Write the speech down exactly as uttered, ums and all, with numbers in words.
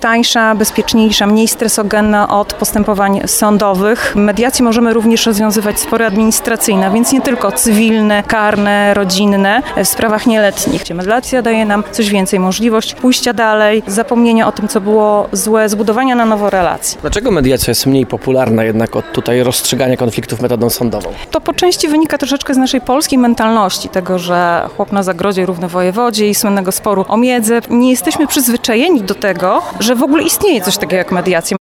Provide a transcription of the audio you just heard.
tańsza, bezpieczniejsza, mniej stresogenna od postępowań sądowych. Mediacje możemy również rozwiązywać spory administracyjne, więc nie tylko cywilne, karne, rodzinne, w sprawach nieletnich. Mediacja daje nam coś więcej, możliwość pójścia dalej, zapomnienia o tym, co było złe, zbudowania na nowo relacji. Dlaczego mediacja jest mniej popularna jednak od tutaj rozstrzygania konfliktów metodą sądową? To po części wynika troszeczkę z naszej polskiej mentalności, tego, że chłop na zagrodzie równy wojewodzie i słynnego sporu o miedzę. Nie jesteśmy przyzwyczajeni do tego, że w ogóle istnieje coś takiego jak mediacja.